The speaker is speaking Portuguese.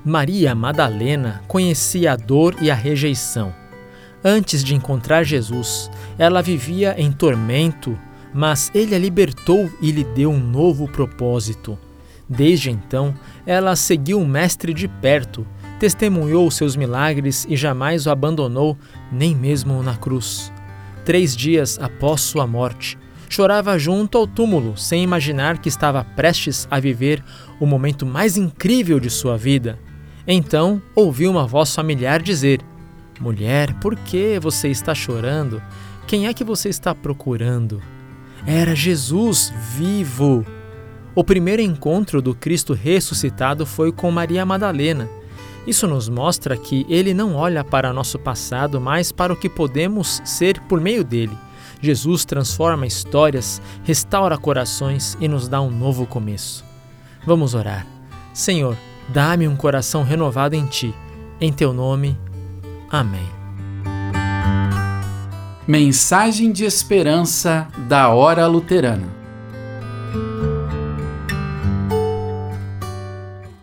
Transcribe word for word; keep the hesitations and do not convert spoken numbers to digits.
Maria Madalena conhecia a dor e a rejeição. Antes de encontrar Jesus, ela vivia em tormento, mas ele a libertou e lhe deu um novo propósito. Desde então, ela seguiu o Mestre de perto, testemunhou seus milagres e jamais o abandonou, nem mesmo na cruz. Três dias após sua morte, chorava junto ao túmulo, sem imaginar que estava prestes a viver o momento mais incrível de sua vida. Então, ouviu uma voz familiar dizer: "Mulher, por que você está chorando? Quem é que você está procurando?" Era Jesus vivo! O primeiro encontro do Cristo ressuscitado foi com Maria Madalena. Isso nos mostra que Ele não olha para nosso passado, mas para o que podemos ser por meio dele. Jesus transforma histórias, restaura corações e nos dá um novo começo. Vamos orar. Senhor, dá-me um coração renovado em Ti. Em Teu nome. Amém. Mensagem de esperança da Hora Luterana.